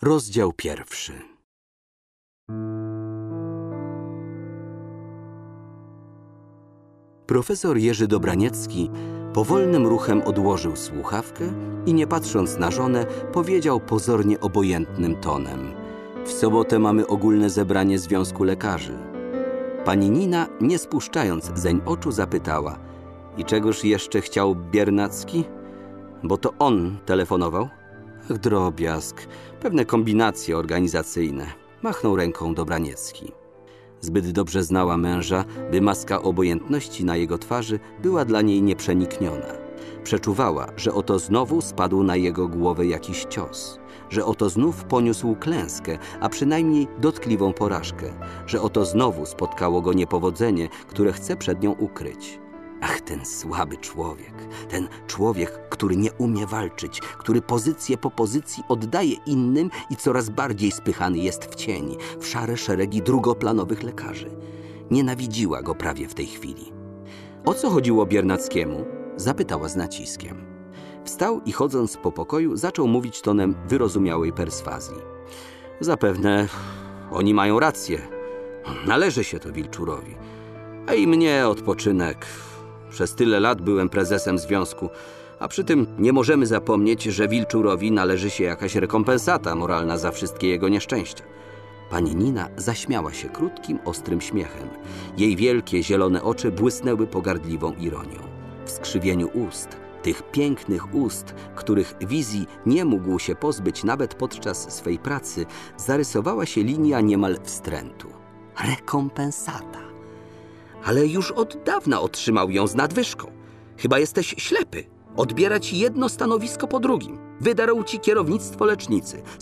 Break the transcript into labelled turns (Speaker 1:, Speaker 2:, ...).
Speaker 1: Rozdział 1. Profesor Jerzy Dobraniecki powolnym ruchem odłożył słuchawkę i nie patrząc na żonę, powiedział pozornie obojętnym tonem: w sobotę mamy ogólne zebranie Związku Lekarzy. Pani Nina, nie spuszczając zeń oczu, zapytała: i czegoż jeszcze chciał Biernacki? Bo to on telefonował? Ach, drobiazg, pewne kombinacje organizacyjne. Machnął ręką Dobraniecki. Zbyt dobrze znała męża, by maska obojętności na jego twarzy była dla niej nieprzenikniona. Przeczuwała, że oto znowu spadł na jego głowę jakiś cios, że oto znów poniósł klęskę, a przynajmniej dotkliwą porażkę, że oto znowu spotkało go niepowodzenie, które chce przed nią ukryć. Ach, ten słaby człowiek, ten człowiek, który nie umie walczyć, który pozycję po pozycji oddaje innym i coraz bardziej spychany jest w cień, w szare szeregi drugoplanowych lekarzy. Nienawidziła go prawie w tej chwili. O co chodziło Biernackiemu? Zapytała z naciskiem. Wstał i chodząc po pokoju zaczął mówić tonem wyrozumiałej perswazji. Zapewne oni mają rację. Należy się to Wilczurowi. A i mnie odpoczynek. Przez tyle lat byłem prezesem związku, a przy tym nie możemy zapomnieć, że Wilczurowi należy się jakaś rekompensata moralna za wszystkie jego nieszczęścia. Pani Nina zaśmiała się krótkim, ostrym śmiechem. Jej wielkie, zielone oczy błysnęły pogardliwą ironią. W skrzywieniu ust, tych pięknych ust, których wizji nie mógł się pozbyć nawet podczas swej pracy, zarysowała się linia niemal wstrętu. Rekompensata. Ale już od dawna otrzymał ją z nadwyżką. Chyba jesteś ślepy. Odbierać jedno stanowisko po drugim. Wydarł ci kierownictwo lecznicy.